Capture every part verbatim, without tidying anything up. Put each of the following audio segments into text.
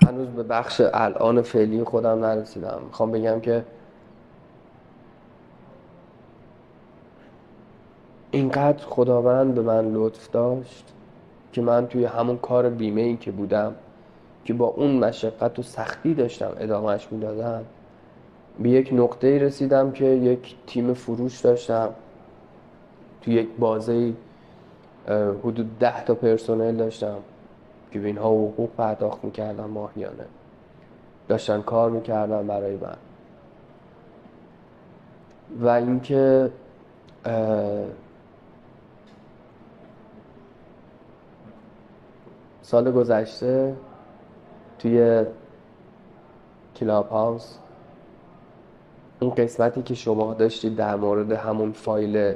هنوز به بخش الان فعلی خودم نرسیدم. میخوام بگم که اینقدر خداوند به من لطف داشت که من توی همون کار بیمه ای که بودم، که با اون مشقت و سختی داشتم ادامهش میدادم، به یک نقطه رسیدم که یک تیم فروش داشتم. توی یک بازه حدود ده تا پرسنل داشتم که به اینها حقوق پرداخت میکردم ماهیانه. داشتن کار میکردن برای من. و اینکه سال گذشته توی کلاب هاوس اون قسمتی که شما داشتید در مورد همون فایل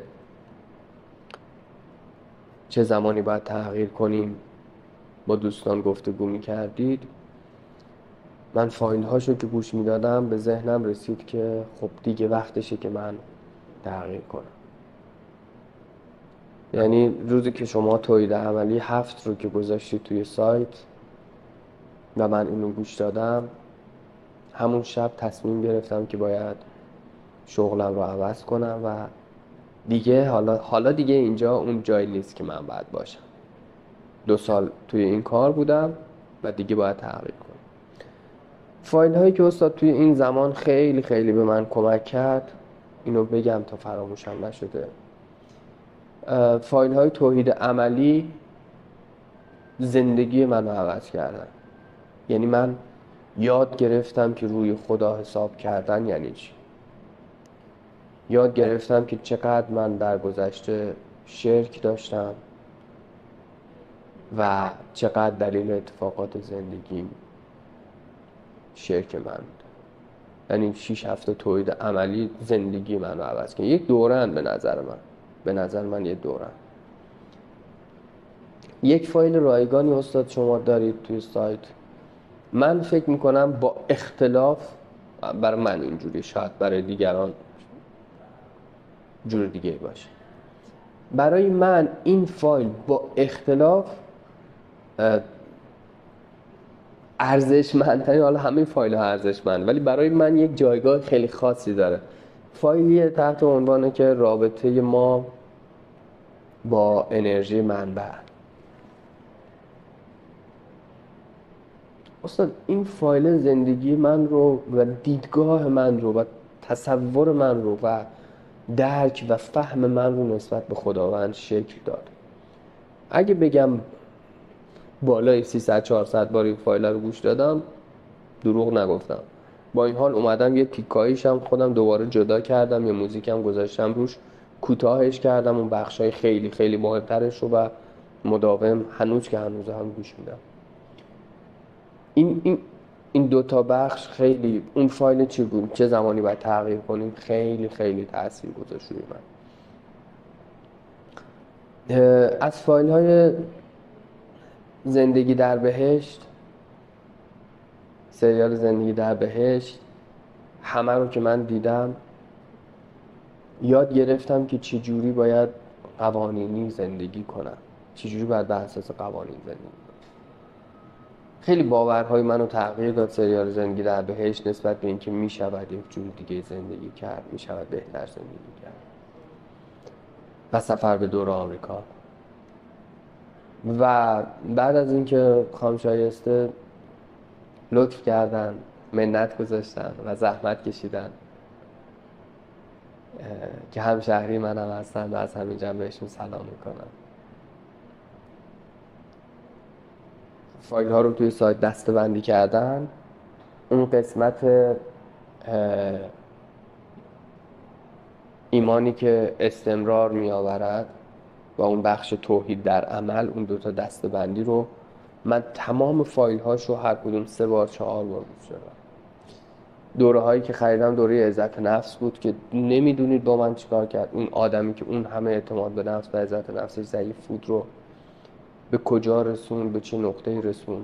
چه زمانی باید تغییر کنیم با دوستان گفتگو می‌کردید، من فایل هاشو که گوش میدادم به ذهنم رسید که خب دیگه وقتشه که من تغییر کنم. یعنی روزی که شما توحید عملی هفت رو که گذاشتید توی سایت و من اینو گوش دادم، همون شب تصمیم گرفتم که باید شغلم رو عوض کنم و دیگه حالا حالا دیگه اینجا اون جایی نیست که من باید باشم. دو سال توی این کار بودم و دیگه باید تغییر کنم. فایل هایی که استاد توی این زمان خیلی خیلی به من کمک کرد، اینو بگم تا فراموشم نشده. فایل های توحید عملی زندگی منو عوض کردن. یعنی من یاد گرفتم که روی خدا حساب کردن یعنی چی. یاد گرفتم که چقدر من در گذشته شرک داشتم و چقدر دلیل اتفاقات زندگیم شرک من بود. یعنی شیش هفته توحید عملی زندگی من رو عوض کرد. یک دوران به نظر من به نظر من یک دوران. یک فایل رایگانی استاد شما دارید توی سایت. من فکر میکنم با اختلاف، برای من اینجوری، شاید برای دیگران جور دیگه باشه، برای من این فایل با اختلاف ارزشمندترین، حالا همه فایل ها ارزشمند، ولی برای من یک جایگاه خیلی خاصی داره. فایلی تحت عنوانه که رابطه ما با انرژی منبع. استاد این فایل زندگی من رو و دیدگاه من رو و تصور من رو و درک و فهم من رو نسبت به خداوند شکل داد. اگه بگم بالای سیصد چهارصد بار این فایل رو گوش دادم، دروغ نگفتم. با این حال اومدم یه تیکاییش هم خودم دوباره جدا کردم، یه موزیکم گذاشتم روش، کوتاهش کردم اون بخشای خیلی خیلی مهمترش رو و مداوم هنوز که هنوز هم گوش میدم. این این این دو تا بخش خیلی، اون فایل چی بود، چه زمانی باید تغییر کنیم، خیلی خیلی تاثیر گذاشت روی من. از فایل های زندگی در بهشت، سریال زندگی در بهشت، همه رو که من دیدم، یاد گرفتم که چجوری باید قوانینی زندگی کنم، چجوری باید بر اساس قوانین زندگی کنم. خیلی باورهای منو تغییر داد سریال زندگی در بهشت نسبت به اینکه میشود یک جور دیگه زندگی کرد، میشود بهتر زندگی کرد. و سفر به دور آمریکا. و بعد از اینکه خانم شایسته لطف کردن، منت گذاشتن و زحمت کشیدن که همشهری منم هستن و از همینجا بهشون سلام میکنم. فایل ها رو توی سایت دسته بندی کردن. اون قسمت ایمانی که استمرار می آورد و اون بخش توحید در عمل، اون دوتا دسته بندی رو من تمام فایل هاشو هر کدوم سه بار چهار بار گوش دادم. دوره هایی که خریدم دوره عزت نفس بود که نمیدونید با من چیکار کرد. اون آدمی که اون همه اعتماد به نفس و عزت نفسش ضعیف بود رو به کجا رسون، به چه نقطه‌ای رسون.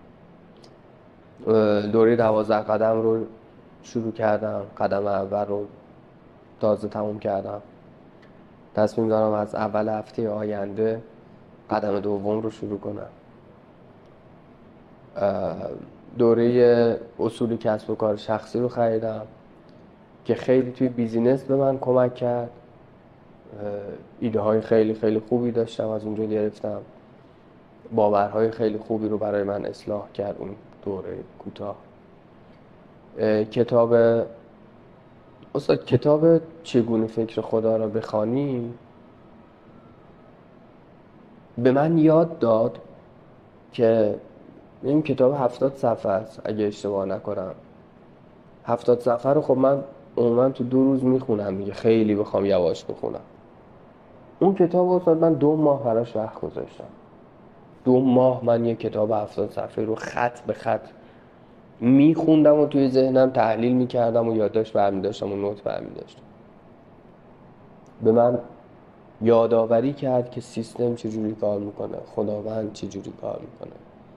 دوره دوازده قدم رو شروع کردم، قدم اول رو تازه تموم کردم. تصمیم دارم از اول هفته آینده قدم دوم رو شروع کنم. دوره اصول کسب و کار شخصی رو خریدم که خیلی توی بیزینس به من کمک کرد. ایده های خیلی خیلی خوبی داشتم، از اونجا گرفتم. باورهای خیلی خوبی رو برای من اصلاح کرد اون دوره کوتاه. کتاب استاد کتاب چگونه فکر خدا را بخوانیم به من یاد داد که این کتاب هفتاد صفحه است اگه اشتباه نکنم. هفتاد صفحه رو خب من عموما تو دو روز میخونم دیگه، خیلی بخوام یواش بخونم. اون کتاب استاد من دو ماه براش وقت گذاشتم. دو ماه من یه کتاب هفتاد صفحه رو خط به خط میخوندم و توی ذهنم تحلیل میکردم و یادداشت برمی‌داشتم و نوت برمی‌داشتم. به من یادآوری کرد که سیستم چجوری کار میکنه، خداوند چجوری کار میکنه.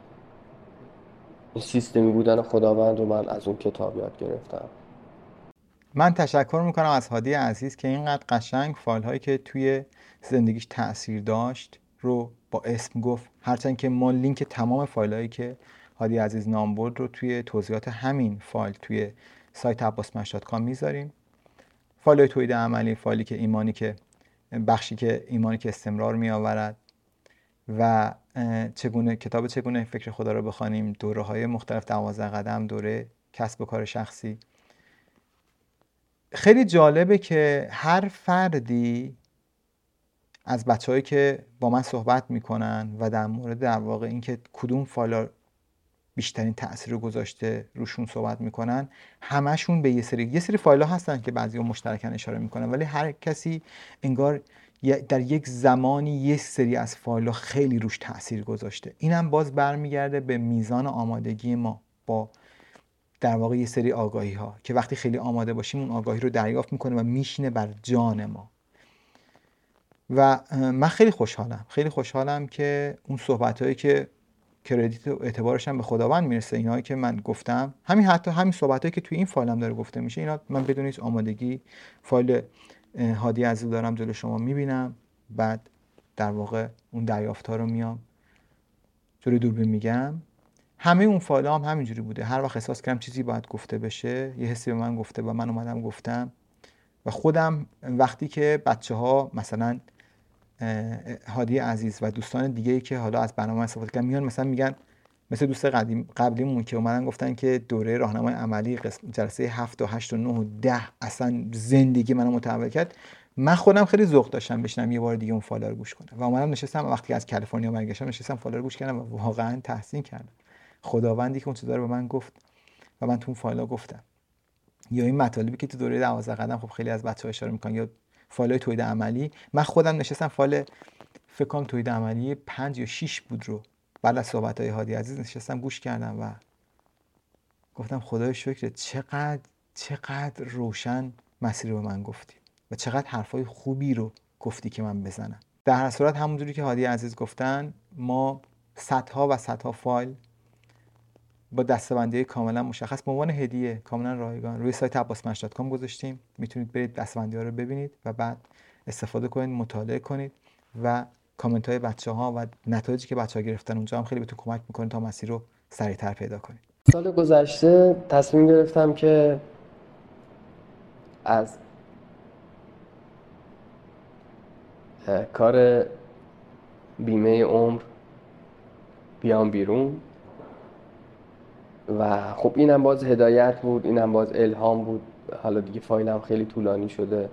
این سیستمی بودن خداوند رو من از اون کتاب یاد گرفتم. من تشکر میکنم از هادی عزیز که اینقدر قشنگ فایل هایی که توی زندگیش تأثیر داشت رو با اسم گفت، هرچند که ما لینک تمام فایل هایی که هادی عزیز نام برد رو توی توضیحات همین فایل توی سایت عباس مش دات کام میذاریم. فایل های تولید عملی، فایلی که ایمانی که بخشی که ایمانی که استمرار می آورد و چگونه کتاب چگونه فکر خدا رو بخوانیم، دوره های مختلف، دوازده قدم، دوره کسب و کار شخصی. خیلی جالبه که هر فردی از بچه‌هایی که با من صحبت میکنن و در مورد در واقع اینکه کدوم فایل بیشترین تأثیر رو گذاشته روشون صحبت میکنن، همشون به یه سری یه سری فایل ها هستن که بعضی‌ها مشترکاً اشاره میکنن، ولی هر کسی انگار در یک زمانی یه سری از فایل ها خیلی روش تأثیر گذاشته. اینم باز برمیگرده به میزان آمادگی ما با در واقع یه سری آگاهی ها که وقتی خیلی آماده باشیم اون آگاهی رو دریافت میکنه و میشینه بر جان ما. و من خیلی خوشحالم خیلی خوشحالم که اون صحبت هایی که کردیت و اعتبارش هم به خداوند میرسه، اینایی که من گفتم، همین حتی همین صحبت هایی که توی این فایل هم داره گفته میشه، اینا من بدون هیچ آمادگی فایل هادی عزیز دارم جلو شما میبینم، بعد در واقع اون دریافت ها رو میام جلوی دوربین میگم. همه اون فایل هم همینجوری بوده. هر وقت احساس کردم چیزی باید گفته بشه، یه حسی به من گفته و من اومدم گفتم. و خودم وقتی که بچه ها مثلا هادی عزیز و دوستان دیگه‌ای که حالا از برنامه استفاده کردن میان مثلا میگن، مثل دوست قدیم قبلیمون که اومدن گفتن که دوره راهنمای عملی جلسه هفت و هشت و نه و ده اصلا زندگی منو متحول کرد، من خودم خیلی ذوق داشتم بشنم یه بار دیگه اون فایل رو گوش کنم و اومدم نشستم وقتی از کالیفرنیا برگشتم نشستم فایل رو گوش کردم و واقعا تحسین کردم خداوندی که اون چیزا رو به من گفت و من تو اون فایل‌ها گفتم. یا این مطالبی که تو دوره دوازده قدم خب خیلی از بچه‌ها اشاره میکنن، یا فایل‌های تولید عملی، من خودم نشستم فایل فکر کنم تولید عملی پنج یا شش بود رو بعد از صحبت‌های هادی عزیز نشستم گوش کردم و گفتم خدای شکر چقدر چقدر روشن مسیر رو به من گفتی و چقدر حرفای خوبی رو گفتی که من بزنم. در هر صورت همونجوری که هادی عزیز گفتن، ما صدها و صدها فایل با دسته‌بندی کاملا مشخص به عنوان هدیه کاملا رایگان روی سایت عباس مش دات کام گذاشتیم. میتونید برید دسته‌بندی‌ها رو ببینید و بعد استفاده کنید، مطالعه کنید و کامنت‌های بچه‌ها و نتایجی که بچه‌ها گرفتن اونجا هم خیلی بهتون کمک می‌کنه تا مسیر رو سریع‌تر پیدا کنید. سال گذشته تصمیم گرفتم که از کار بیمه عمر بیام بیرون و خب اینم باز هدایت بود، اینم باز الهام بود. حالا دیگه فایلم خیلی طولانی شده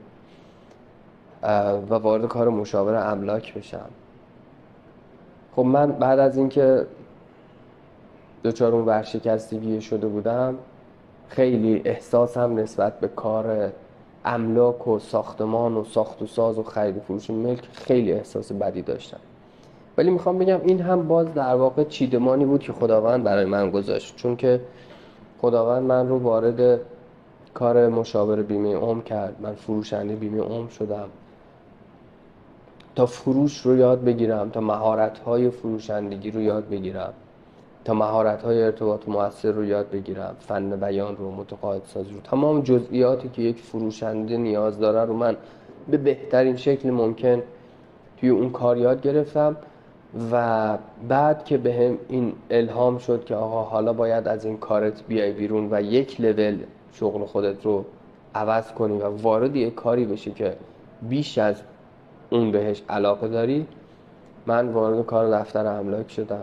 و وارد کار مشاور املاک بشم. خب من بعد از اینکه دچار اون ورشکستگی شده بودم، خیلی احساسم نسبت به کار املاک و ساختمان و ساخت و ساز و خرید و فروش ملک خیلی احساس بدی داشتم. ولی میخوام بگم این هم باز در واقع چیدمانی بود که خداوند برای من گذاشت، چون که خداوند من رو وارد کار مشاور بیمه عمر کرد. من فروشنده بیمه عمر شدم تا فروش رو یاد بگیرم، تا مهارت‌های فروشندگی رو یاد بگیرم، تا مهارت‌های ارتباط مؤثر رو یاد بگیرم، فن بیان رو، متقاعد سازی رو، تمام جزئیاتی که یک فروشنده نیاز داره رو من به بهترین شکل ممکن توی اون کار یاد گرفتم و بعد که بهم این الهام شد که آقا حالا باید از این کارت بیای بیرون و یک لول شغل خودت رو عوض کنی و وارد یک کاری بشی که بیش از اون بهش علاقه داری، من وارد کار دفتر املاک شدم.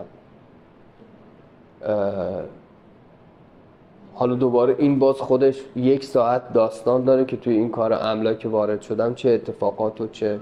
حالا دوباره این باز خودش یک ساعت داستان داره که توی این کار املاک وارد شدم چه اتفاقات و چه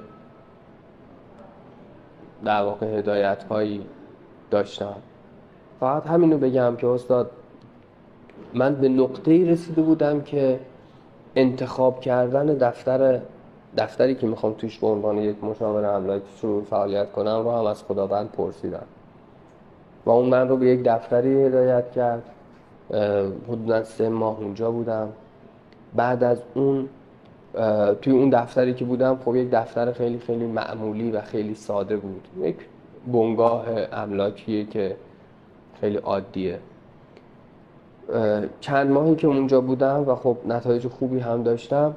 در واقع هدایت هایی داشتم. فقط همینو بگم که استاد من به نقطه‌ای رسیده بودم که انتخاب کردن دفتر دفتری که میخوام توش به عنوان یک مشاور املاک شروع فعالیت کنم رو هم از خداوند پرسیدم و اون من رو به یک دفتری هدایت کرد. حدوداً سه ماه اونجا بودم. بعد از اون توی اون دفتری که بودم خب یک دفتر خیلی خیلی معمولی و خیلی ساده بود، یک بنگاه املاکیه که خیلی عادیه. چند ماهی که اونجا بودم و خب نتایج خوبی هم داشتم،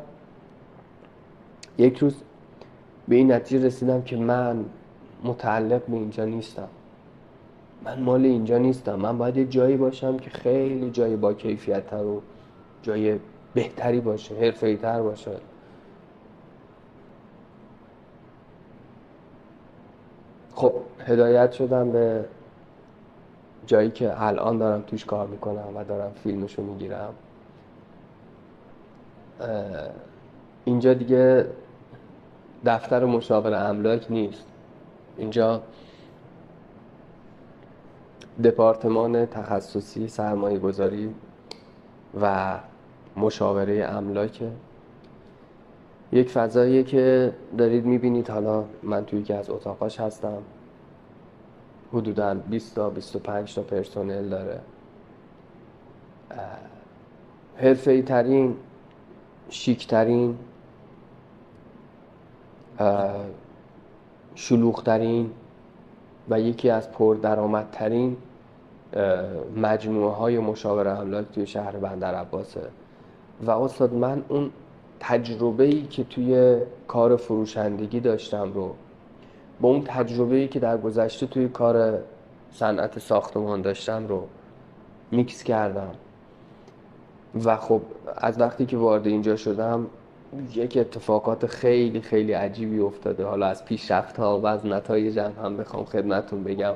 یک روز به این نتیجه رسیدم که من متعلق به اینجا نیستم، من مال اینجا نیستم، من باید یه جایی باشم که خیلی جای با کیفیت تر و جای بهتری باشه، حرفه‌ای تر باشه. خب هدایت شدم به جایی که الان دارم توش کار میکنم و دارم فیلمشو میگیرم. اینجا دیگه دفتر مشاور املاک نیست، اینجا دپارتمان تخصصی سرمایه گذاری و مشاوره املاکه. یک فضاییه که دارید میبینید. حالا من توی یکی از اتاقاش هستم، حدوداً بیست تا بیست و پنج تا پرسنل داره. حرفه‌ای ترین، شیک ترین، شلوغ ترین و یکی از پردرآمدترین مجموعه های مشاور املاک توی شهر بندرعباسه. و استاد من اون تجربه‌ای که توی کار فروشندگی داشتم رو با اون تجربه‌ای که در گذشته توی کار صنعت ساختمان داشتم رو میکس کردم و خب از وقتی که وارد اینجا شدم یک اتفاقات خیلی خیلی عجیبی افتاده. حالا از پیشرفت‌ها و از نتایجم هم بخوام خدمتتون بگم.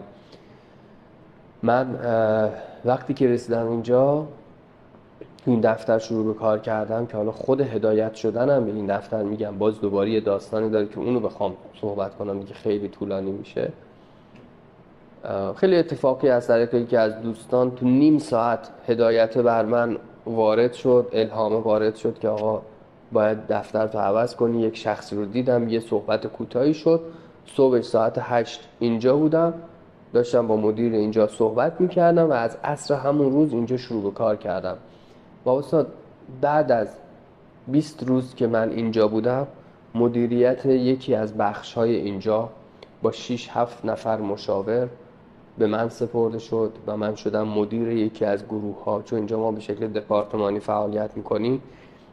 من وقتی که رسیدم اینجا تو این دفتر شروع به کار کردم که حالا خود هدایت شدنم به این دفتر میگم باز دوباره یه داستانی داره که اونو بخوام صحبت کنم دیگه خیلی طولانی میشه. خیلی اتفاقی از طریق که از دوستان تو نیم ساعت هدایت بر من وارد شد، الهام وارد شد که آقا باید دفتر تو عوض کنی. یک شخصی رو دیدم، یه صحبت کوتاهی شد. صبح ساعت هشت اینجا بودم، داشتم با مدیر اینجا صحبت میکردم و از عصر همون روز اینجا شروع به کار کردم. و استاد بعد از بیست روز که من اینجا بودم مدیریت یکی از بخش‌های اینجا با شش هفت نفر مشاور به من سپرده شد و من شدم مدیر یکی از گروه ها. چون اینجا ما به شکل دپارتمانی فعالیت میکنیم،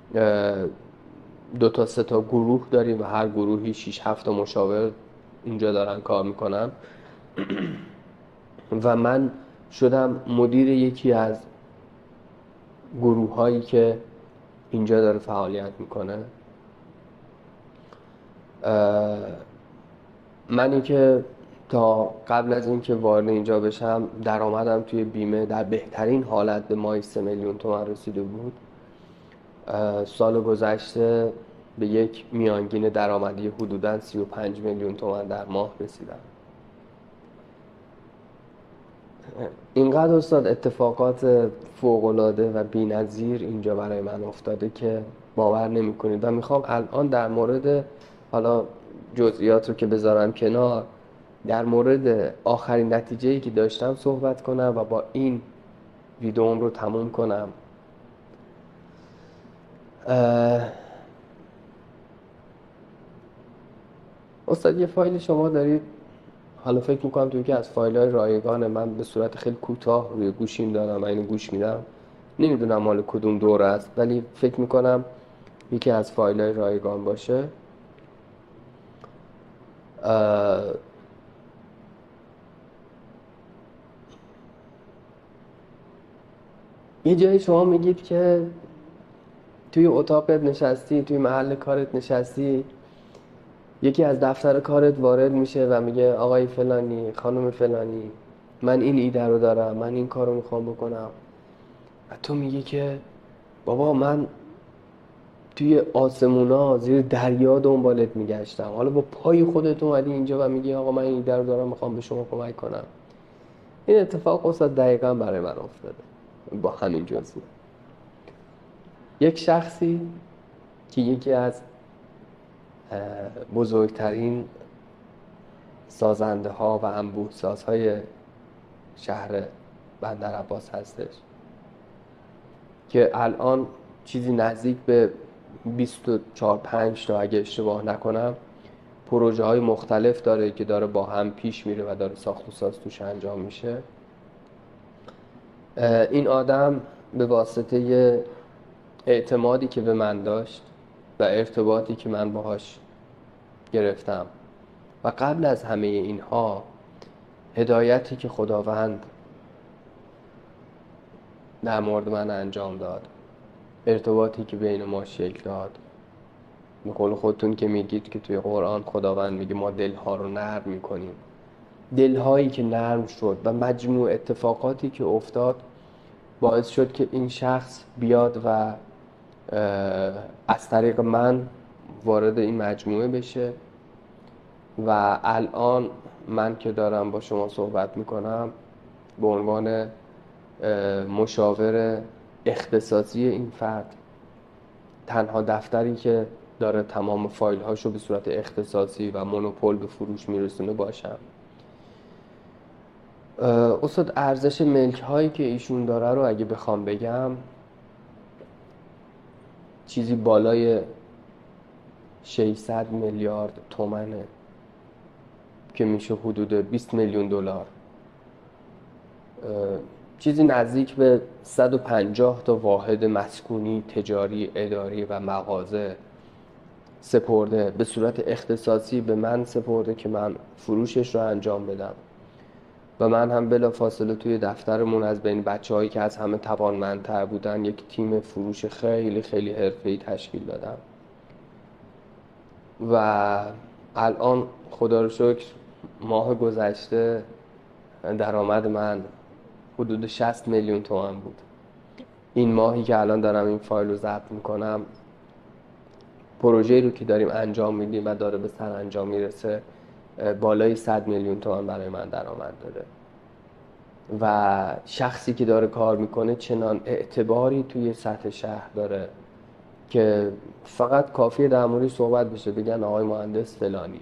دو تا سه تا گروه داریم و هر گروهی شش هفت تا مشاور اینجا دارن کار میکنن و من شدم مدیر یکی از گروه هایی که اینجا داره فعالیت میکنه. منی که تا قبل از این که وارد اینجا بشم درآمدم توی بیمه در بهترین حالت به ماهی سه میلیون تومان رسیده بود. سال گذشته به یک میانگین درآمدی حدوداً سی و پنج میلیون تومان در ماه رسیدم. اینقدر استاد اتفاقات فوق‌العاده و بی‌نظیر اینجا برای من افتاده که باور نمی‌کنید و میخوام الان در مورد حالا جزئیات رو که بذارم کنار، در مورد آخرین نتیجه‌ای که داشتم صحبت کنم و با این ویدئوم رو تموم کنم. استاد یه فایل شما دارید، حالا فکر میکنم توی که از فایل‌های رایگان من به صورت خیلی کوتاه روی گوشیم دارم و اینو گوش میدم، نمیدونم مال کدوم دوره است ولی فکر میکنم یکی از فایل‌های رایگان باشه. یه جایی شما میگید که توی اتاقت نشستی، توی محل کارت نشستی، یکی از دفتر کارت وارد میشه و میگه آقای فلانی، خانم فلانی، من این ایده رو دارم، من این کار رو میخوام بکنم. و تو میگی که بابا من توی آسمونا زیر دریا دنبالت میگشتم، حالا با پای خودت اومدی اینجا و میگی آقا من این ایده رو دارم، میخوام به شما کمک کنم. این اتفاق اصلا دقیقا برای من افتاده با همین جزئیات. یک شخصی که یکی از بزرگترین سازنده ها و انبوه سازهای شهر بندر عباس هستش که الان چیزی نزدیک به بیست و چهار پنج تا اگه اشتباه نکنم پروژه های مختلف داره که داره با هم پیش میره و داره ساخت و ساز توش انجام میشه. این آدم به واسطه اعتمادی که به من داشت و ارتباطی که من باهاش گرفتم و قبل از همه اینها هدایتی که خداوند در مورد من انجام داد، ارتباطی که بین ما شکل داد، به قول خودتون که میگید که توی قرآن خداوند میگه ما دلها رو نرم میکنیم، دلهایی که نرم شد و مجموع اتفاقاتی که افتاد باعث شد که این شخص بیاد و از طریق من وارد این مجموعه بشه و الان من که دارم با شما صحبت میکنم به عنوان مشاور اختصاصی این فرد، تنها دفتری که داره تمام فایل هاشو به صورت اختصاصی و مونوپول به فروش میرسونه باشم. استاد ارزش ملک هایی که ایشون داره رو اگه بخوام بگم چیزی بالای ششصد میلیارد تومنه که میشه حدود بیست میلیون دلار، چیزی نزدیک به صد و پنجاه تا واحد مسکونی، تجاری، اداری و مغازه سپرده، به صورت اختصاصی به من سپرده که من فروشش رو انجام بدم و من هم بلافاصله توی دفترمون از بین بچه‌هایی که از همه توانمندتر بودن یک تیم فروش خیلی خیلی حرفه‌ای تشکیل دادم و الان خدا رو شکر ماه گذشته درآمد من حدود شصت میلیون تومان بود. این ماهی که الان دارم این فایل رو ضبط میکنم پروژه‌ای رو که داریم انجام میدیم و داره به سرانجام میرسه بالای صد میلیون تومان برای من درآمد داره و شخصی که داره کار میکنه چنان اعتباری توی سطح شهر داره که فقط کافیه در موردش صحبت بشه بگن آقای مهندس فلانی.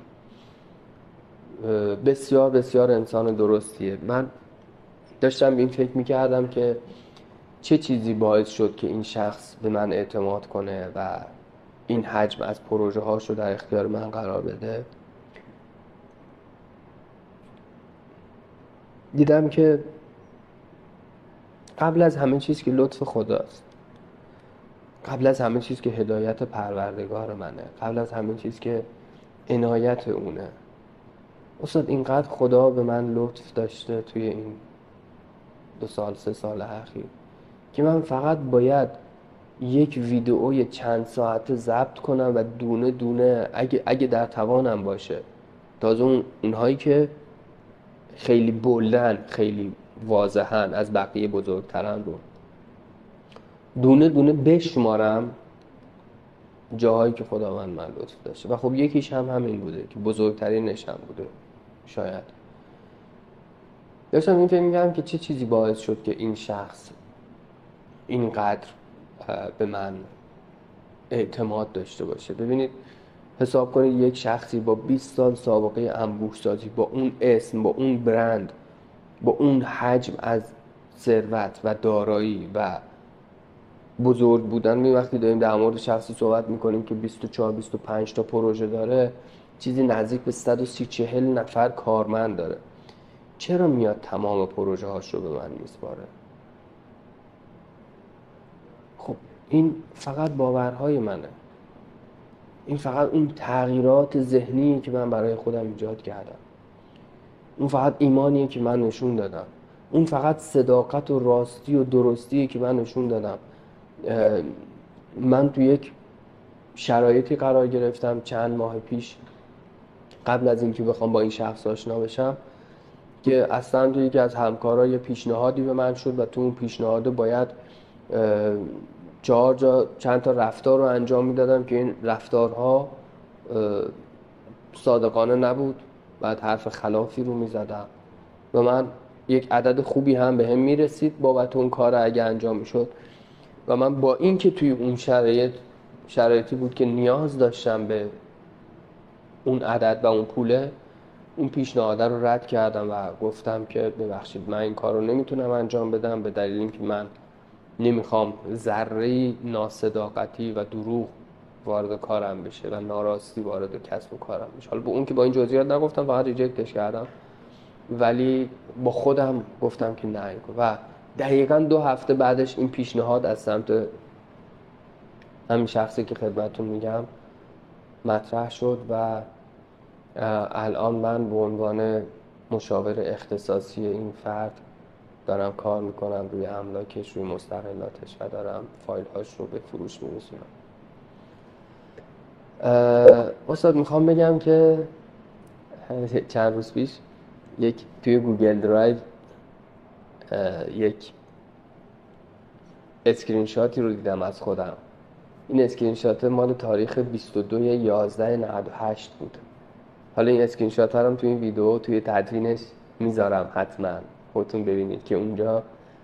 بسیار بسیار انسان درستیه. من داشتم به این فکر میکردم که چه چیزی باعث شد که این شخص به من اعتماد کنه و این حجم از پروژه هاشو در اختیار من قرار بده. دیدم که قبل از همه چیز که لطف خداست، قبل از همه چیز که هدایت پروردگار منه، قبل از همه چیز که عنایت اونه. استاد اینقدر خدا به من لطف داشته توی این دو سال سه سال اخیر که من فقط باید یک ویدئوی چند ساعته ضبط کنم و دونه دونه اگه, اگه در توانم باشه، تازه اون اونهایی که خیلی بلند خیلی واضحن از بقیه بزرگترن رو دونه دونه بشمارم جاهایی که خداوند من لطف داشته و خب یکیش هم همین بوده که بزرگترینش هم بوده. شاید داشتم این فکر می‌کردم که چه چیزی باعث شد که این شخص اینقدر به من اعتماد داشته باشه. ببینید حساب کنید یک شخصی با بیست سال سابقه انبوه سازی، با اون اسم، با اون برند، با اون حجم از ثروت و دارایی و بزرگ بودن، می وقتی داریم در مورد شخصی صحبت میکنیم که بیست و چهار بیست و پنج تا پروژه داره، چیزی نزدیک به صد و سی چهل نفر کارمند داره، چرا میاد تمام پروژه هاش رو به من میسپاره؟ خب این فقط باورهای منه، این فقط اون تغییرات ذهنی که من برای خودم ایجاد کردم، اون فقط ایمانیه که من نشون دادم. اون فقط صداقت و راستی و درستیه که من نشون دادم. من تو یک شرایطی قرار گرفتم چند ماه پیش قبل از اینکه بخوام با این شخص آشنا بشم که اصلا تو یکی از همکارا یه پیشنهادی به من شد و تو اون پیشنهاد باید چهار جا چند تا رفتار رو انجام میدادم که این رفتارها صادقانه نبود، بعد حرف خلافی رو میزدم و من یک عدد خوبی هم به هم میرسید بابت اون کار اگه انجام میشد و من با این که توی اون شرایط شرایطی بود که نیاز داشتم به اون عدد و اون پوله، اون پیشنهاد رو رد کردم و گفتم که ببخشید من این کار رو نمیتونم انجام بدم به دلیل اینکه من نمیخوام ذره ناصداقتی و دروغ وارد کارم بشه و ناراستی وارد کسب و کارم بشه. حالا به اون که با این جزئیات نگفتم، فقط ریجکتش کردم، ولی با خودم گفتم که نه. و دقیقاً دو هفته بعدش این پیشنهاد از سمت همین شخصی که خدمتتون میگم مطرح شد و الان من به عنوان مشاور اختصاصی این فرد دارم کار میکنم روی املاکش، روی مستقلاتش و دارم فایل هاش رو به فروش میرسونم. استاد میخوام بگم که چند روز پیش یک توی گوگل درایو یک اسکرین شاتی رو دیدم از خودم. این اسکرین شات مال تاریخ بیست و دو یازده نود و هشت بود. حالا این اسکرین شات ها رو توی این ویدیو توی تدوینش میذارم، حتما خودتون ببینید که اونجا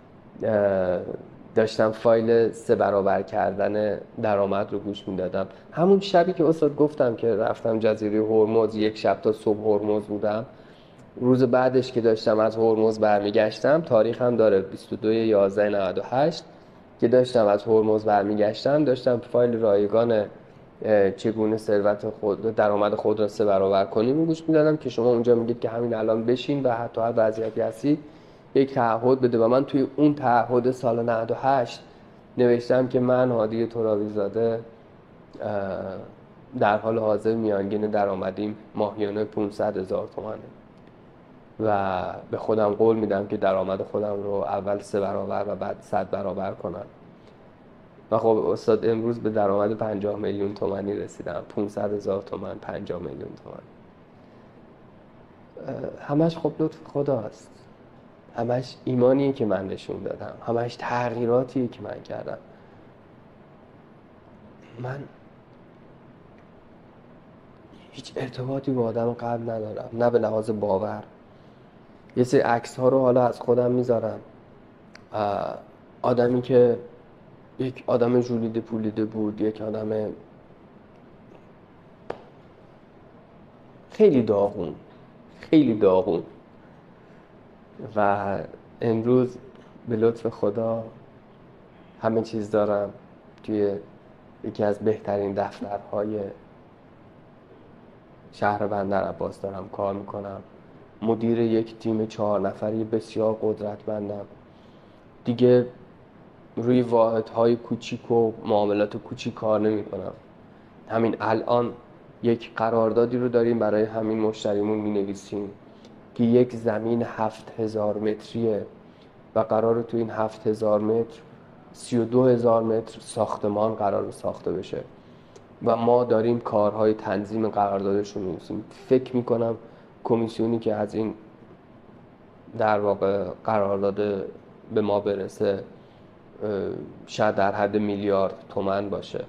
داشتم فایل سه برابر کردن درآمد رو گوش میدادم. همون شبی که استاد گفتم که رفتم جزیره هرمز، یک شب تا صبح هرمز بودم. روز بعدش که داشتم از هرمز برمیگشتم، تاریخ هم داره بیست و دو یازده نود و هشت که داشتم از هرمز برمیگشتم، داشتم فایل رایگان چگونه ثروت خود درآمد خود را سه برابر کنیم رو گوش میدادم که شما اونجا میگید که همین الان بشین و حتی هر وضعیتی هستی یک تعهد بده و من توی اون تعهد سال نود و هشت نوشتم که من هادی ترابی زاده در حال حاضر میانگین درآمدیم ماهیانه پانصد هزار تومانه و به خودم قول میدم که درآمد خودم رو اول سه برابر و بعد صد برابر کنم. و خب استاد امروز به درآمد پنجاه میلیون تومانی رسیدم. پانصد هزار تومان، پنجاه میلیون تومان. همش خب لطف خداست، همش ایمانیه که من نشون دادم، همش تغییراتیه که من کردم. من هیچ ارتباطی با آدم قبل ندارم، نه به لحاظ باور. یه سری عکس ها رو حالا از خودم میذارم، آدمی که یک آدم ژولیده پولیده بود، یک آدم خیلی داغون خیلی داغون و امروز به لطف خدا همه چیز دارم. توی یکی از بهترین دفترهای شهر بندر عباس دارم کار میکنم، مدیر یک تیم چهار نفری بسیار قدرتمندم. دیگه روی واحدهای کوچیک و معاملات کوچیک کار نمی کنم. همین الان یک قراردادی رو داریم برای همین مشتریمون می نویسیم که یک زمین هفت هزار متریه و قراره تو این هفت هزار متر سی و دو هزار متر ساختمان قرار ساخته بشه و ما داریم کارهای تنظیم قراردادش رو می نویسیم. فکر می کنم کمیسیونی که از این در واقع قرارداد به ما برسه شاید در حد میلیارد تومان باشه.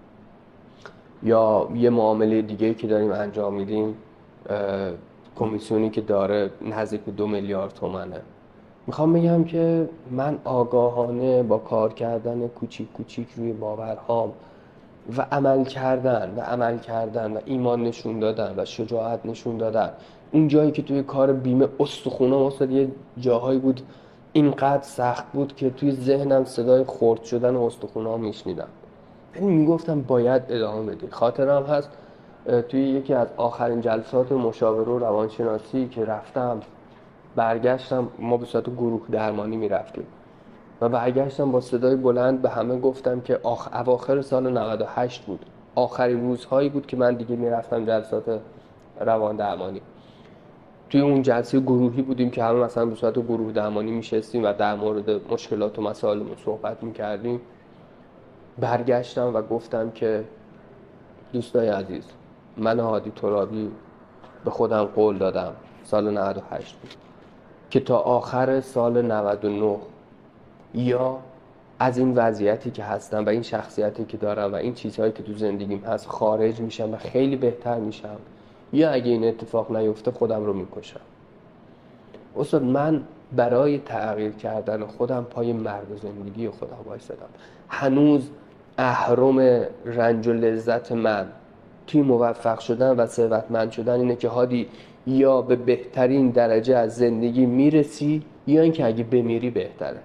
یا یه معامله دیگه که داریم انجام میدیم کمیسیونی که داره نزدیک به دو میلیارد تومانه. میخوام بگم که من آگاهانه با کار کردن کوچیک کوچیک روی باورهام و عمل کردن و عمل کردن و ایمان نشون دادن و شجاعت نشون دادن، اون جایی که توی کار بیمه استخونام اصلا یه جاهایی بود اینقدر سخت بود که توی ذهنم صدای خرد شدن استخونام میشنیدم، یعنی میگفتم باید ادامه بدی. خاطرم هست توی یکی از آخرین جلسات مشاوره و روانشناسی که رفتم برگشتم، ما به صورت گروه درمانی میرفتیم و برگشتم با صدای بلند به همه گفتم که آخ... اواخر سال نود و هشت بود، آخرین روزهایی بود که من دیگه میرفتم جلسات روان درمانی. توی اون جلسه گروهی بودیم که همه مثلا به صورت گروه درمانی میشستیم و در مورد مشکلات و مسائلمون صحبت میکردیم. برگشتم و گفتم که دوستای عزیز، من هادی ترابی به خودم قول دادم سال نود و هشت بود که تا آخر سال نود و نه یا از این وضعیتی که هستم و این شخصیتی که دارم و این چیزهایی که تو زندگیم هست خارج میشم و خیلی بهتر میشم، یا اگه این اتفاق نیفته خودم رو میکشم. استاد، من برای تغییر کردن خودم پای مرد زندگی خودم وایسادم. هنوز اهرم رنج و لذت من توی موفق شدن و ثروتمند شدن اینه که هادی یا به بهترین درجه از زندگی میرسی یا اینکه اگه بمیری بهتره.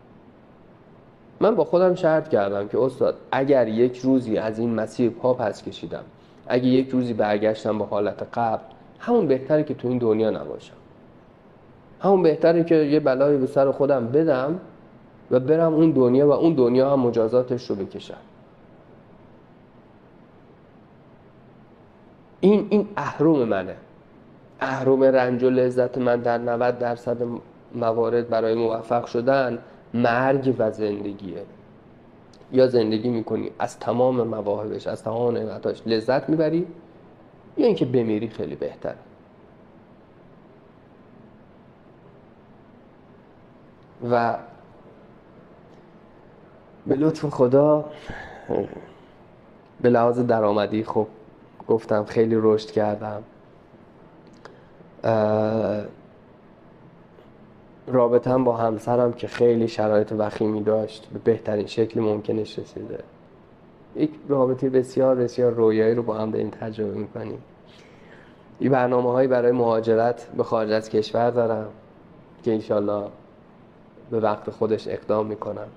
من با خودم شرط کردم که استاد اگر یک روزی از این مسیر پا پس کشیدم، اگه یک روزی برگشتم به حالت قبل، همون بهتره که تو این دنیا نباشم. همون بهتره که یه بلایی به سر خودم بدم و برم اون دنیا و اون دنیا هم مجازاتش رو بکشم. این این اهرم منه. اهرم رنج و لذت من در نود درصد موارد برای موفق شدن مرگ و زندگیه. یا زندگی میکنی از تمام مواهبش، از تمام نعمتاش لذت میبری، یا اینکه بمیری خیلی بهتره. و به لطف خدا به لحاظ درآمدی خب گفتم خیلی رشد کردم. رابطه‌ام با همسرم که خیلی شرایط وخیمی داشت به بهترین شکل ممکنش رسیده. یک رابطه بسیار بسیار رویایی رو با هم داریم تجربه میکنیم. این برنامه‌هایی برای مهاجرت به خارج از کشور دارم که انشالله به وقت خودش اقدام میکنم.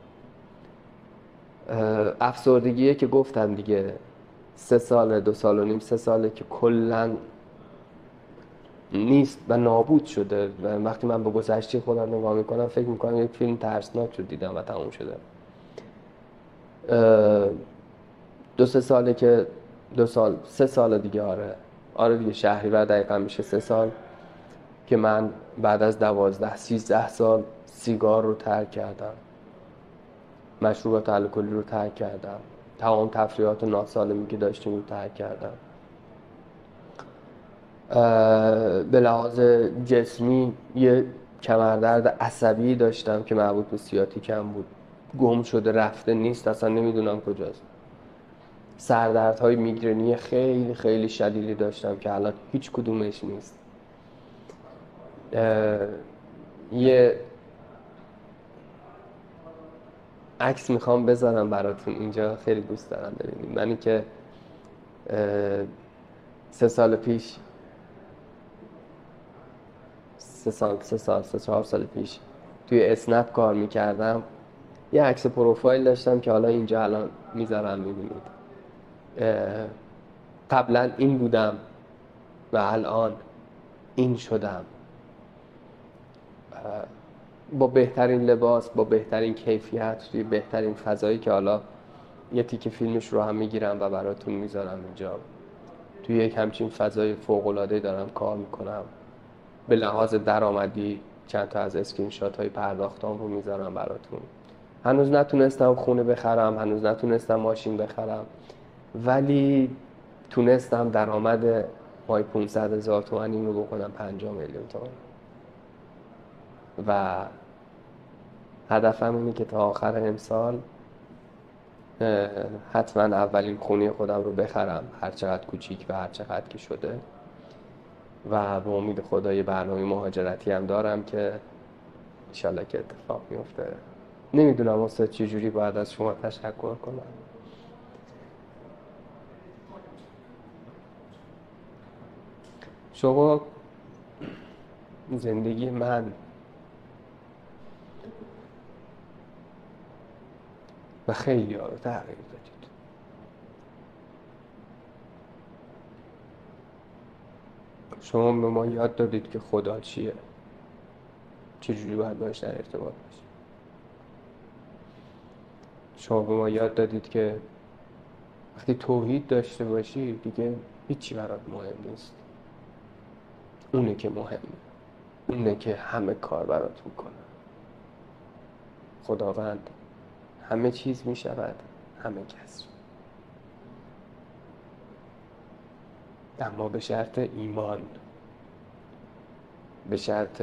افسردگیه که گفتم دیگه، سه ساله دو سال و نیم سه ساله که کلن نیست و نابود شده. و وقتی من به گذشته خودم نگاه میکنم فکر میکنم یک فیلم ترسناک رو دیدم و تموم شده. دو سه ساله که دو سال سه سال دیگه آره آره دیگه شهریور دقیقا میشه سه سال که من بعد از دوازده سیزده سال سیگار رو ترک کردم، مشروبات الکلی رو ترک کردم، تمام تفریحات ناسالمی که داشتیم رو ترک کردم. به لحاظ جسمی یه کمردرد عصبی داشتم که مربوط به سیاتیکم بود، گم شده رفته نیست، اصلا نمیدونم کجاست. سردردهای میگرنی خیلی خیلی شدیدی داشتم که الان هیچ کدومش نیست. یه عکس میخوام بذارم براتون اینجا، خیلی دوست دارم ببینید. منی که سه سال پیش سه سال سه سال سه چهار سال پیش توی اسنپ کار میکردم، یه عکس پروفایل داشتم که حالا اینجا الان میذارم میبینید. قبلا این بودم و الان این شدم، با بهترین لباس، با بهترین کیفیت، توی بهترین فضایی که حالا یه تیکه فیلمش رو هم میگیرم و براتون میذارم اینجا. توی یک همچین فضای فوق‌العاده دارم کار میکنم. به لحاظ درآمدی چند تا از اسکرین شات های پرداختام رو میذارم براتون. هنوز نتونستم خونه بخرم، هنوز نتونستم ماشین بخرم، ولی تونستم درآمد مای پانصد هزار تومان این رو بکنم پنجاه میلیون تومان. و هدفم اینه که تا آخر امسال حتما اولین خونه خودم رو بخرم، هر چقدر کوچیک و هر چقدر که شده. و به امید خدا یه برنامه مهاجرتی هم دارم که انشالله که اتفاق میفته. نمیدونم استاد چجوری باید از شما تشکر کنم. شما زندگی من و خیلی ها رو تغییر دادید. شما به ما یاد دادید که خدا چیه، چجوری باید باش در ارتباط باشیم. شما به ما یاد دادید که وقتی توحید داشته باشی دیگه هیچی برات مهم نیست. اونه که مهمه، اونه که همه کار برات میکنه. خداوند همه چیز میشود همه کس، اما به شرط ایمان، به شرط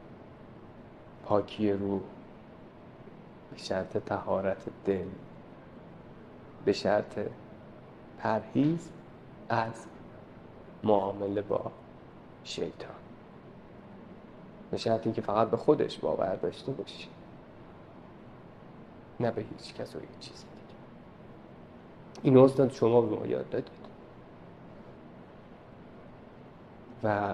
پاکی روح، به شرط طهارت دل، به شرط پرهیز از معامله با شیطان، به شرط اینکه فقط به خودش باور داشته باشی، نه به هیچ کس و هیچ چیز دیگه. این استاد شما به ما یاد دادید و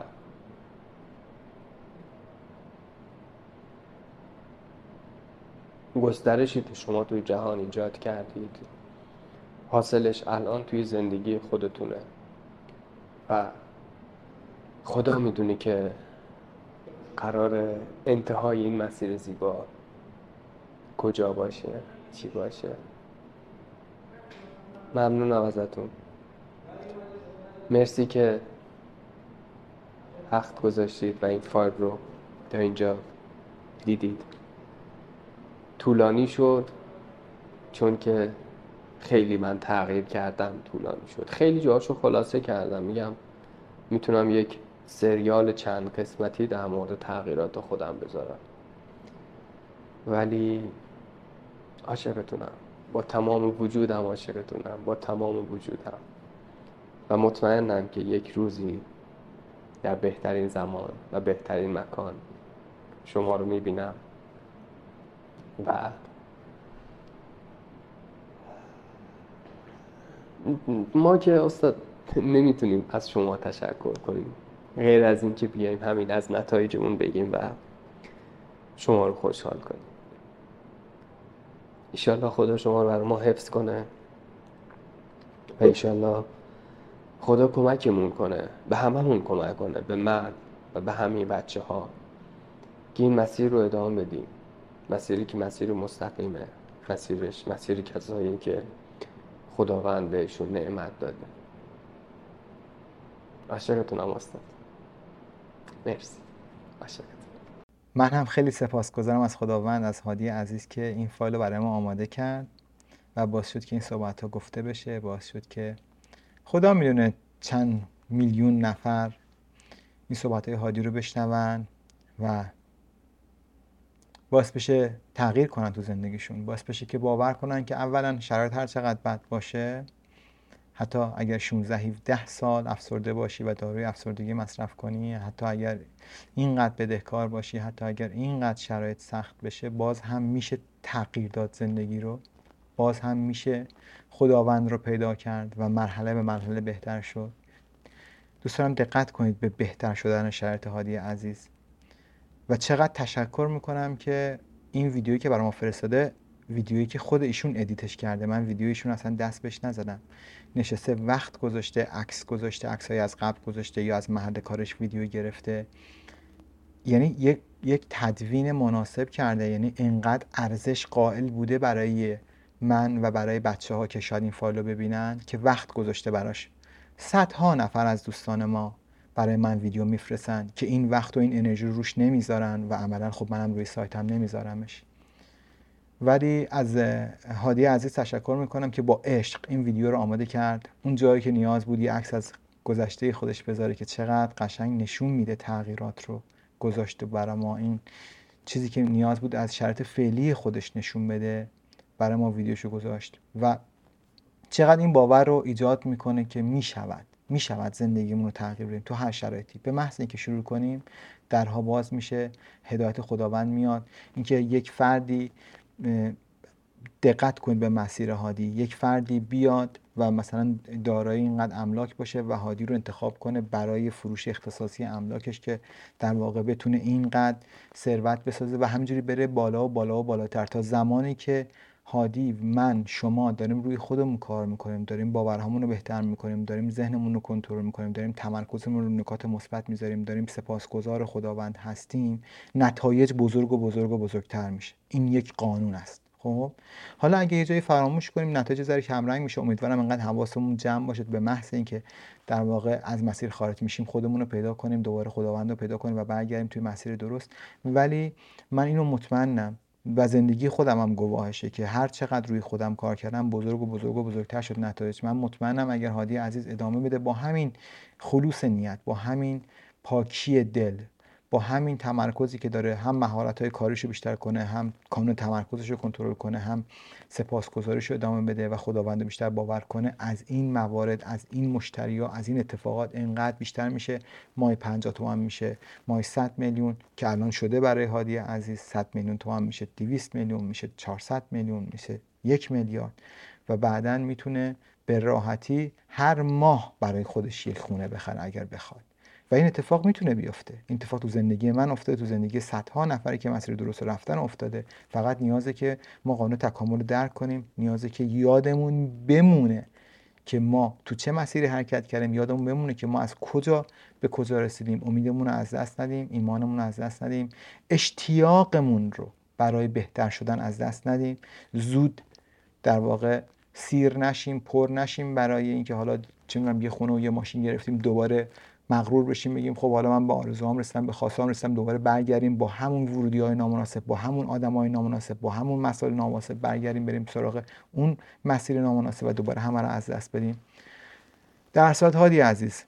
گسترشی که شما توی جهان ایجاد کردید حاصلش الان توی زندگی خودتونه و خدا میدونه که قرار انتهای این مسیر زیبا کجا باشه، چی باشه. ممنونم ازتون، مرسی که وقت گذاشتید و این فایل رو تا اینجا دیدید. طولانی شد چون که خیلی من تغییر کردم، طولانی شد. خیلی جاهاشو خلاصه کردم، میگم میتونم یک سریال چند قسمتی در مورد تغییرات خودم بذارم، ولی عاشقتونم، با تمام وجودم عاشقتونم، با تمام وجودم و مطمئنم که یک روزی در بهترین زمان و بهترین مکان شما رو میبینم و ما که استاد نمیتونیم از شما تشکر کنیم غیر از این که بیایم همین از نتایجمون بگیم و شما رو خوشحال کنیم. ایشالله خدا شما رو برای ما حفظ کنه و ایشالله خدا کمکمون کنه، به هممون کمک کنه، به من و به همین بچه ها که این مسیر رو ادامه بدیم، مسیری که مسیر مستقیمه، مسیرش مسیری کسایی که خداوند بهشون نعمت داده. عاشقتونم استاد، مرسی، عاشقتون. من هم خیلی سپاسگزارم از خداوند، از هادی عزیز که این فایل رو برای ما آماده کرد و باعث شد که این صحبت ها گفته بشه، باعث شد که خدا میدونه چند میلیون نفر این صحبت های هادی رو بشنون و باعث بشه تغییر کنن تو زندگیشون، باعث بشه که باور کنن که اولا شرایط هر چقدر بد باشه، حتی اگر شانزده هفده سال افسرده باشی و داروی افسردگی مصرف کنی، حتی اگر اینقدر بدهکار باشی، حتی اگر اینقدر شرایط سخت بشه، باز هم میشه تغییر داد زندگی رو، باز هم میشه خداوند رو پیدا کرد و مرحله به مرحله بهتر شد. دوست دارم دقت کنید به بهتر شدن شرایط هادی عزیز و چقدر تشکر میکنم که این ویدیویی که برای ما فرستاده ویدیویی که خود ایشون ادیتش کرده، من ویدیویشون اصلا دست بهش نزدم، نشسته وقت گذاشته، عکس گذاشته، عکسای از قبل گذاشته یا از محل کارش ویدیو گرفته، یعنی یک یک تدوین مناسب کرده، یعنی انقدر ارزش قائل بوده برای من و برای بچه ها که شاید این فایل رو ببینن که وقت گذاشته براش. صدها نفر از دوستان ما برای من ویدیو میفرستن که این وقت و این انرژی رو روش نمیذارن و عملا خب منم روی سایتم نمیذارمش. ولی از هادی عزیز تشکر میکنم که با عشق این ویدیو رو آماده کرد. اون جایی که نیاز بود یه عکس از گذشته خودش بذاره که چقدر قشنگ نشون میده تغییرات رو گذاشته برای ما، این چیزی که نیاز بود از شرایط فعلی خودش نشون بده برای ما ویدیوشو گذاشت و چقدر این باور رو ایجاد میکنه که میشود میشود زندگیمون رو تغییر بدیم تو هر شرایطی. به محض اینکه شروع کنیم درها باز میشه، هدایت خداوند میاد. اینکه یک فردی دقت کنید به مسیر هادی، یک فردی بیاد و مثلا دارای اینقدر املاک باشه و هادی رو انتخاب کنه برای فروش اختصاصی املاکش که در واقع بتونه اینقدر ثروت بسازه و همینجوری بره بالا و بالا و بالاتر تا زمانی که هادی، من، شما داریم روی خودمون کار میکنیم، داریم باورهامون رو بهتر میکنیم، داریم ذهنمون رو کنترل میکنیم، داریم تمرکزمون رو نکات مثبت میذاریم، داریم سپاسگزار خداوند هستیم، نتایج بزرگ و بزرگ و بزرگتر میشه. این یک قانون است. خب حالا اگه یه جایی فراموش کنیم نتایج ذره کم رنگ میشه. امیدوارم انقدر حواسمون جمع باشه به محض اینکه در واقع از مسیر خارج میشیم خودمون رو پیدا کنیم، دوباره خداوند رو پیدا کنیم و برگردیم توی مسیر درست. ولی من اینو مطمئنم و زندگی خودم هم گواهشه که هر چقدر روی خودم کار کردم بزرگ و بزرگ و بزرگتر شد نتایج. من مطمئنم اگر هادی عزیز ادامه بده با همین خلوص نیت، با همین پاکی دل، با همین تمرکزی که داره، هم مهارت‌های کاریشو بیشتر کنه، هم کانون تمرکزش رو کنترل کنه، هم سپاسگزاریش رو ادامه بده و خداوند بیشتر باور کنه، از این موارد، از این مشتری‌ها، از این اتفاقات انقدر بیشتر میشه. ماه پنجاه تومن میشه، ماه صد میلیون که الان شده برای هادی عزیز، صد میلیون تومن میشه، دویست میلیون میشه، چهارصد میلیون میشه، یک میلیارد و بعداً میتونه به راحتی هر ماه برای خودش یک خونه بخره اگر بخواد. و این اتفاق میتونه بیفته. این اتفاق تو زندگی من افتاده، تو زندگی صدها نفری که مسیر درست رفتن افتاده. فقط نیازه که ما قانون تکامل رو درک کنیم، نیازه که یادمون بمونه که ما تو چه مسیری حرکت کردیم، یادمون بمونه که ما از کجا به کجا رسیدیم، امیدمون رو از دست ندیم، ایمانمون رو از دست ندیم، اشتیاقمون رو برای بهتر شدن از دست ندیم، زود در واقع سیر نشیم، پر نشیم برای اینکه حالا چه می‌دونم یه خونه و یه ماشین گرفتیم دوباره مغرور بشیم بگیم خب حالا من با آرزوام رسیدم، به خواستهام رسیدم، دوباره برگردیم با همون ورودی‌های نامناسب، با همون آدمای نامناسب، با همون مسائل نامناسب برگردیم بریم سراغ اون مسیر نامناسب و دوباره همه رو از دست بدیم. در هر صورت هادی عزیز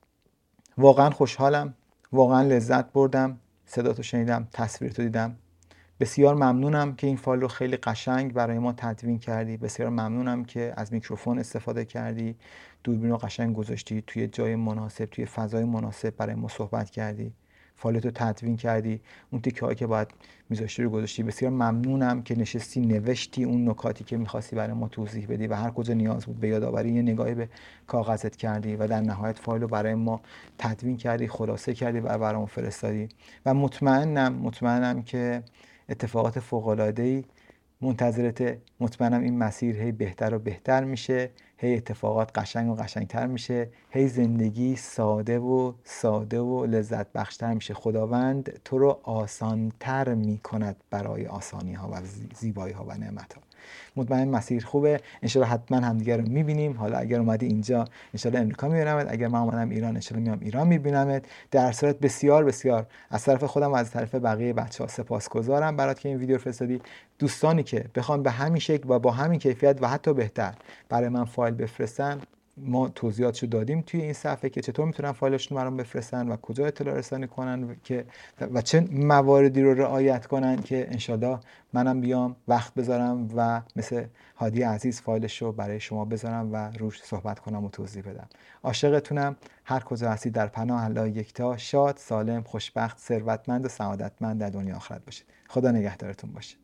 واقعا خوشحالم، واقعا لذت بردم، صداتو شنیدم، تصویرتو دیدم. بسیار ممنونم که این فایل رو خیلی قشنگ برای ما تدوین کردی. بسیار ممنونم که از میکروفون استفاده کردی، دوربین رو قشنگ گذاشتی توی جای مناسب، توی فضای مناسب برای ما صحبت کردی، فایلتو تدوین کردی، اون تیکه‌هایی که باید میذاشتی رو گذاشتی. بسیار ممنونم که نشستی نوشتی اون نکاتی که می‌خواستی برای ما توضیح بدی و هر کجا نیاز بود به یادآوری یه نگاهی به کاغذت کردی و در نهایت فایل رو برای ما تدوین کردی، خلاصه کردی و برامون فرستادی. و مطمئنم مطمئنم که اتفاقات فوق‌العاده‌ای منتظرته. مطمئنم این مسیر هی بهتر و بهتر میشه، هی اتفاقات قشنگ و قشنگتر میشه، هی زندگی ساده و ساده و لذت بخشتر میشه. خداوند تو رو آسانتر میکند برای آسانی ها و زیبایی ها و نعمت ها. مطمئن مسیر خوبه، انشالله حتما همدیگه رو میبینیم. حالا اگر اومدی اینجا انشالله امریکا میبینمت، اگر من اومدم ایران انشالله میام ایران میبینمت. در صورت بسیار بسیار از طرف خودم و از طرف بقیه بچه‌ها سپاسگزارم برات که این ویدیو فرستادی. دوستانی که بخوان به همین شکل و با همین کیفیت و حتی بهتر برای من فایل بفرستن، ما توضیحاتشو دادیم توی این صفحه که چطور میتونن فایلشون برام بفرستن و کجا اطلاع رسانی کنن که و چه مواردی رو رعایت کنن که انشالله منم بیام وقت بذارم و مثل هادی عزیز فایلش رو برای شما بذارم و روش صحبت کنم و توضیح بدم. عاشقتونم. هر کجا هستید در پناه الله یکتا، شاد، سالم، خوشبخت، ثروتمند و سعادتمند در دنیا آخرت باشید. خدا نگهدارتون باشه.